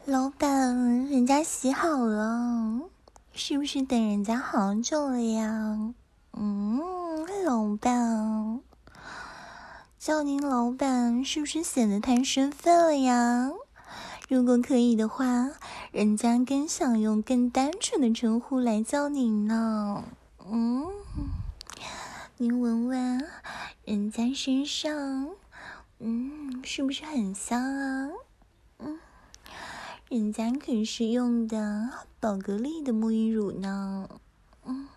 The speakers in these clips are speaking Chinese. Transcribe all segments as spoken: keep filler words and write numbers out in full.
老板，人家洗好了，是不是等人家好久了呀？嗯，老板，叫您老板是不是显得太生分了呀？如果可以的话，人家更想用更单纯的称呼来叫您呢。嗯，您闻闻，人家身上，嗯，是不是很香啊？嗯。人家可是用的宝格丽的沐浴乳呢，嗯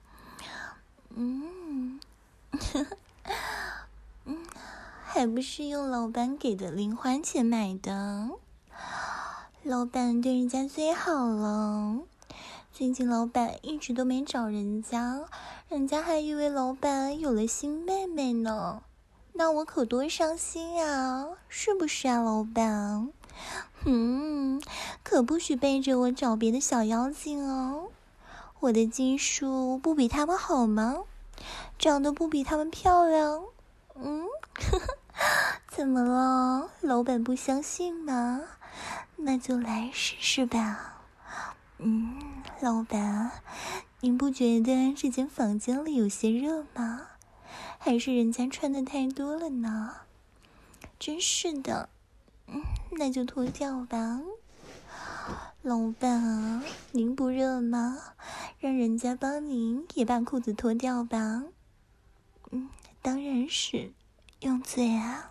嗯嗯，还不是用老板给的零花钱买的。老板对人家最好了，最近老板一直都没找人家，人家还以为老板有了新妹妹呢，那我可多伤心啊，是不是啊，老板？嗯，可不许背着我找别的小妖精哦！我的技术不比他们好吗？长得不比他们漂亮？嗯，呵呵，怎么了？老板不相信吗？那就来试试吧。嗯，老板，您不觉得这间房间里有些热吗？还是人家穿的太多了呢？真是的。嗯，那就脱掉吧。老板啊，您不热吗？让人家帮您也把裤子脱掉吧。嗯，当然是，用嘴啊。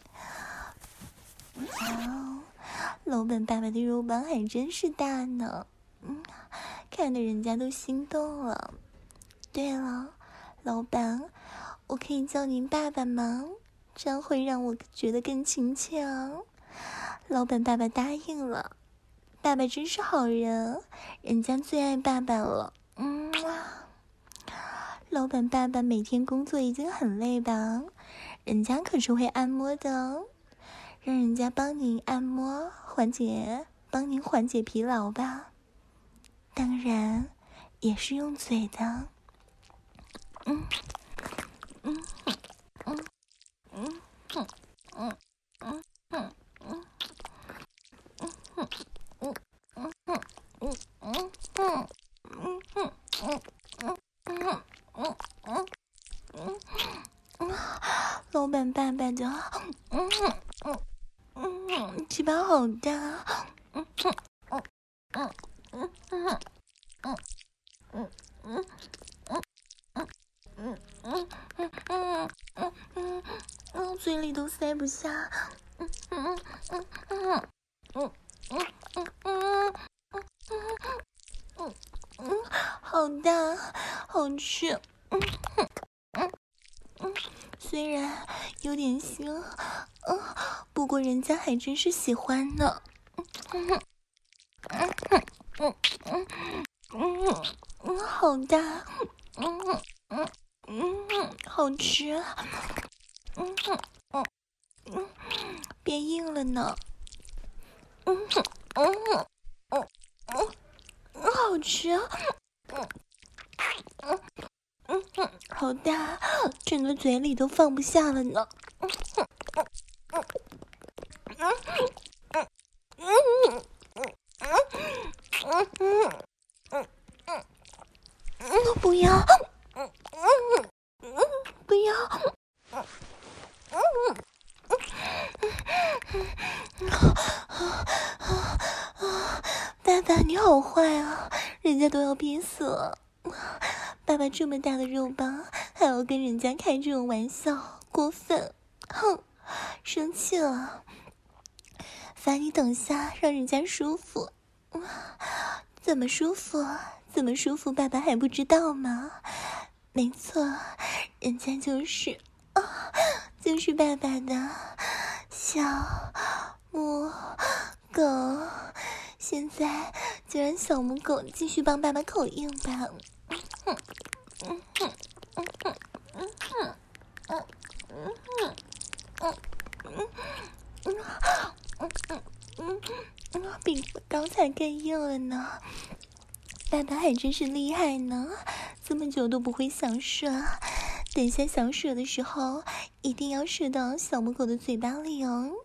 哦，老板爸爸的肉棒还真是大呢。嗯，看得人家都心动了。对了，老板，我可以叫您爸爸吗？这样会让我觉得更亲切啊。老板爸爸答应了，爸爸真是好人，人家最爱爸爸了。嗯，老板爸爸每天工作已经很累吧？人家可是会按摩的，让人家帮您按摩，缓解，帮您缓解疲劳吧。当然，也是用嘴的。嗯嗯嗯嗯嗯嗯嗯嗯嗯。老板爸爸的，嗯嗯嗯，鸡巴好大，嗯嗯嗯嗯嗯嗯嗯嗯嗯嗯嗯嗯嗯嗯嗯，嘴里都塞不下，嗯嗯嗯嗯嗯嗯嗯嗯嗯嗯，好大，好吃，嗯嗯嗯，虽然有点腥，嗯，不过人家还真是喜欢呢，嗯嗯嗯嗯嗯嗯，好大，嗯嗯嗯嗯，好吃，嗯嗯嗯，变硬了呢，嗯嗯嗯嗯嗯，好吃，嗯嗯嗯嗯，好大，整个嘴里都放不下了呢，嗯嗯嗯嗯嗯嗯嗯嗯嗯嗯嗯，不要，嗯嗯嗯，不要，嗯嗯嗯，爸爸你好坏啊，人家都要憋死了，爸爸这么大的肉棒还要跟人家开这种玩笑，过分，哼，生气了，烦你等下让人家舒服，怎么舒服怎么舒服爸爸还不知道吗？没错，人家就是啊，就是爸爸的小母狗。现在就让小母狗继续帮爸爸口硬吧。嗯哼，嗯哼，嗯哼，嗯哼，嗯嗯哼，嗯嗯嗯嗯嗯嗯，比刚才更硬了呢。爸爸还真是厉害呢，这么久都不会想射，等下想射的时候，一定要射到小母狗的嘴巴里哦。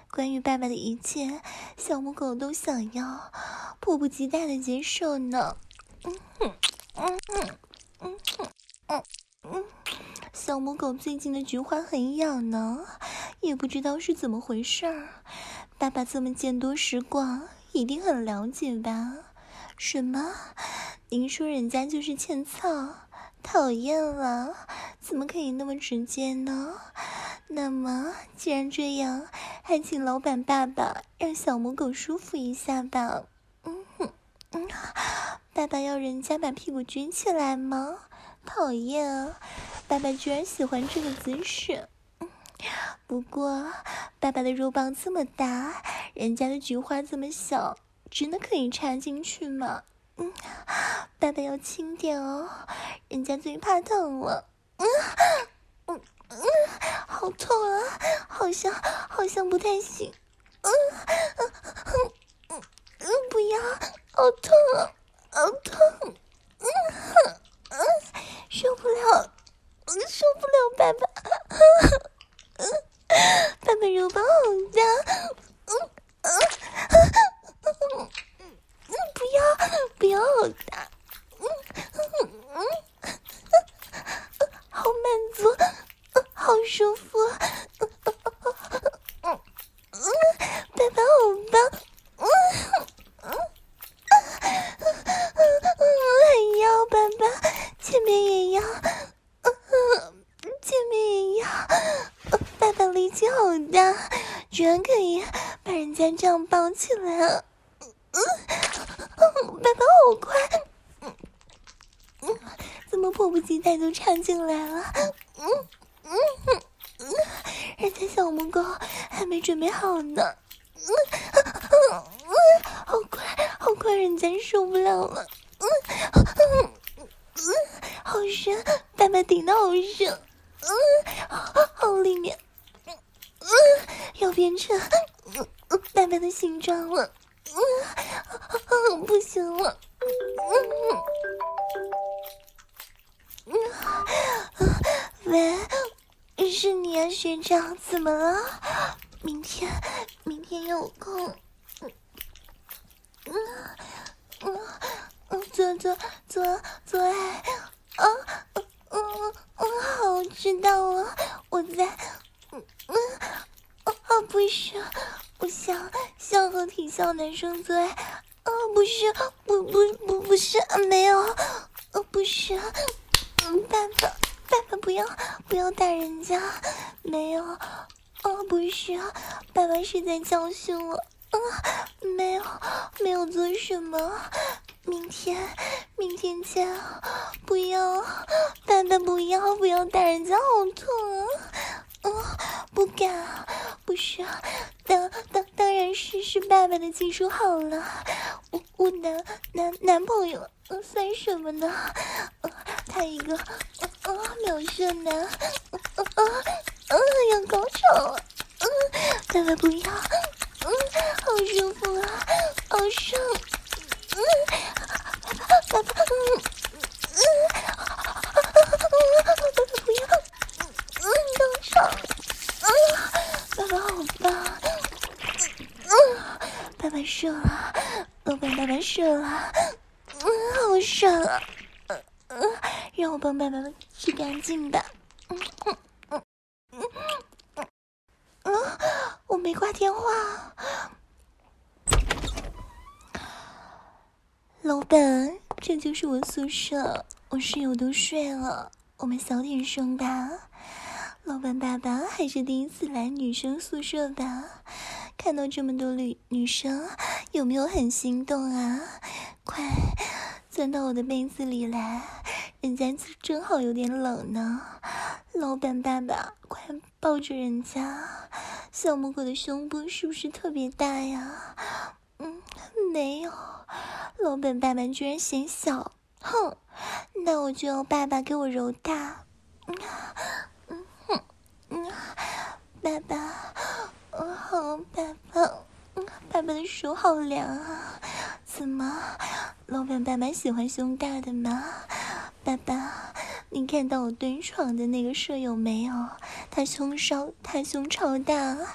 关于爸爸的一切，小母狗都想要，迫不及待的接受呢。嗯哼，嗯哼，嗯哼，嗯嗯，小母狗最近的菊花很痒呢，也不知道是怎么回事儿。爸爸这么见多识广，一定很了解吧？什么？您说人家就是欠操？讨厌了，怎么可以那么直接呢？那么既然这样，还请老板爸爸让小母狗舒服一下吧。嗯哼，嗯，爸爸要人家把屁股撅起来吗？讨厌啊，爸爸居然喜欢这个姿势。不过爸爸的肉棒这么大，人家的菊花这么小，真的可以插进去吗？嗯，爸爸要轻点哦，人家最怕疼了。嗯嗯嗯，好痛啊，好像好像不太行。嗯嗯嗯嗯嗯，不要，好痛啊，好痛。嗯嗯，受不了，受不了，爸爸。嗯，爸爸肉棒好大。嗯嗯嗯嗯，不要不要好大。嗯嗯嗯，好满足，好舒服。嗯嗯嗯，爸爸好棒。嗯嗯嗯，还要爸爸，前面也要。嗯，前面也要。爸爸力气好大，居然可以把人家这样抱起来了。嗯，爸爸好快。嗯嗯，怎么迫不及待就插进来了？嗯嗯嗯嗯，人家小母狗还没准备好呢。嗯嗯嗯，好快好快，人家受不了了。嗯嗯嗯，好深，爸爸顶得好深。嗯，好好里面。嗯，要变成嗯嗯爸爸的形状了。嗯嗯，不行了。嗯嗯嗯，喂，是你啊，学长，怎么了？明天明天有空。嗯嗯嗯嗯，做做做做爱啊。嗯嗯嗯，好，知道了，我在。嗯嗯啊，不是，我想想和体校男生做爱。啊，不是，不不不不是，没有，呃，不是。嗯，爸爸爸爸不要不要打人家，没有。哦，不是，爸爸是在教训我。啊，没有没有做什么，明天明天见。不要，爸爸不要不要打人家，好痛啊。嗯，不敢，不是，当当当然是是爸爸的技术好了，我我男男男朋友呃算什么呢？呃，他一个呃呃秒射男，呃呃呃要高潮了。嗯，爸爸不要。嗯，好舒服啊，好爽。嗯，爸爸，爸爸，嗯嗯，爸爸不要。嗯，高潮。嗯，爸爸好棒。嗯，爸爸射了，老板爸爸射了。嗯，好爽啊。嗯嗯，让我帮爸爸洗干净吧。嗯嗯嗯嗯嗯嗯，我没挂电话。老板，这就是我宿舍，我室友都睡了，我们小点声吧。老板爸爸还是第一次来女生宿舍吧？看到这么多女女生，有没有很心动啊？快钻到我的被子里来，人家正好有点冷呢。老板爸爸，快抱着人家。小母狗的胸部是不是特别大呀？嗯，没有。老板爸爸居然嫌小，哼，那我就要爸爸给我揉大。嗯嗯哼嗯，爸爸，嗯好，爸爸，嗯，爸爸的手好凉啊。怎么，老板爸爸喜欢胸大的吗？爸爸，你看到我蹲床的那个舍友没有？他胸稍，他胸超大，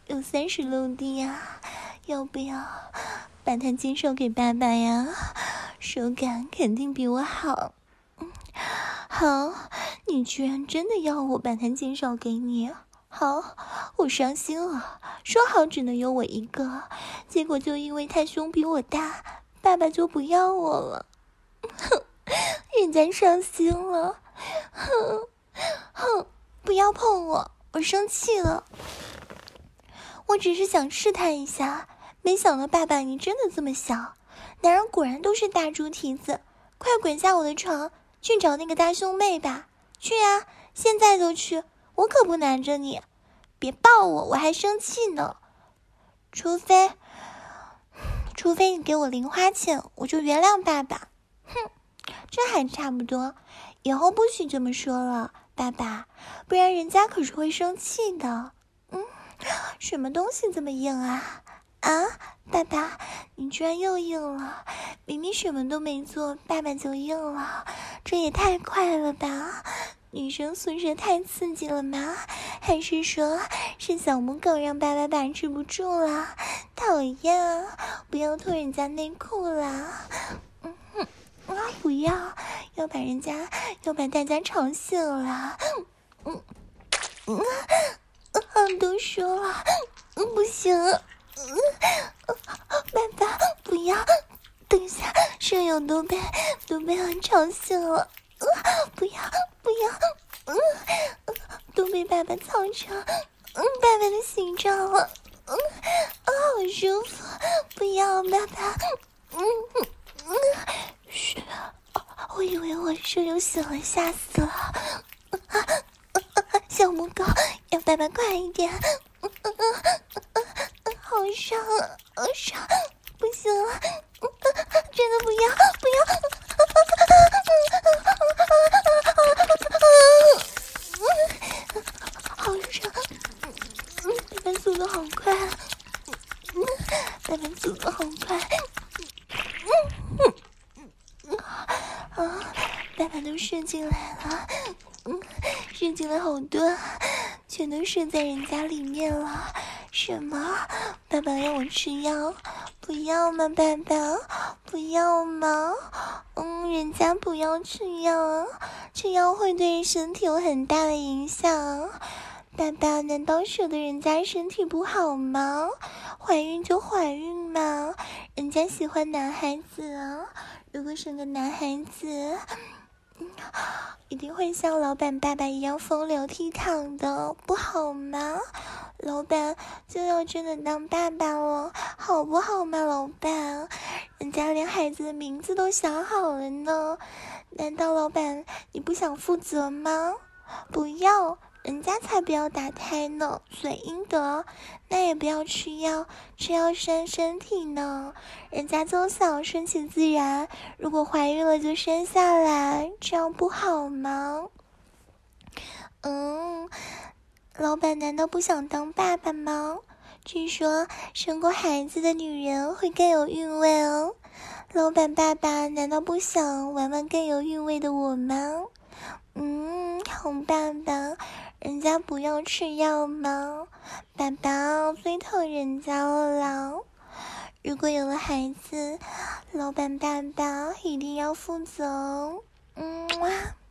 有三十六 D 呀，要不要把它介绍给爸爸呀？手感肯定比我好。嗯，好，你居然真的要我把它介绍给你？好，我伤心了。说好只能有我一个，结果就因为他胸比我大，爸爸就不要我了。哼，人家伤心了。哼哼，不要碰我，我生气了。我只是想试探一下，没想到爸爸你真的这么小，男人果然都是大猪蹄子。快滚下我的床，去找那个大胸妹吧。去啊，现在就去，我可不拦着你。别抱我，我还生气呢。除非除非你给我零花钱，我就原谅爸爸。哼，这还差不多，以后不许这么说了，爸爸，不然人家可是会生气的。嗯，什么东西这么硬啊？啊，爸爸，你居然又硬了！明明什么都没做，爸爸就硬了，这也太快了吧！女生宿舍太刺激了吗？还是说是小母狗让爸爸把持不住了？讨厌，不要脱人家内裤啦！嗯哼，啊，不要，要把人家要把大家吵醒了。嗯嗯啊，都说了，嗯，不行。嗯，爸爸不要，等一下舍友都被都被我吵醒了。嗯，不要不要，嗯，都被爸爸操成嗯爸爸的形状了。嗯啊，好舒服，不要爸爸。嗯嗯，嘘，我以为我舍友醒了，吓死了。啊啊啊，小母狗，让爸爸快一点。嗯嗯嗯，好伤啊，好伤，不行了，真的不要不要。好伤，爸爸速度好快，爸爸速度好快。啊，爸爸都射进来了，嗯，射进了好多，全都射在人家里面了。什么？爸爸让我吃药？不要吗？爸爸，不要吗？嗯，人家不要吃药，吃药会对身体有很大的影响。爸爸，难道舍得人家身体不好吗？怀孕就怀孕嘛，人家喜欢男孩子啊。如果生个男孩子，嗯，一定会像老板爸爸一样风流倜傥的，不好吗？老板就要真的当爸爸了，好不好嘛，老板？人家连孩子的名字都想好了呢，难道老板你不想负责吗？不要，人家才不要打胎呢，损阴德，那也不要吃药，吃药伤身体呢。人家就想顺其自然，如果怀孕了就生下来，这样不好吗？嗯，老板难道不想当爸爸吗？据说生过孩子的女人会更有韵味哦。老板爸爸难道不想玩玩更有韵味的我吗？嗯，好爸爸，人家不要吃药吗？爸爸最疼人家了啦。如果有了孩子，老板爸爸一定要负责。嗯。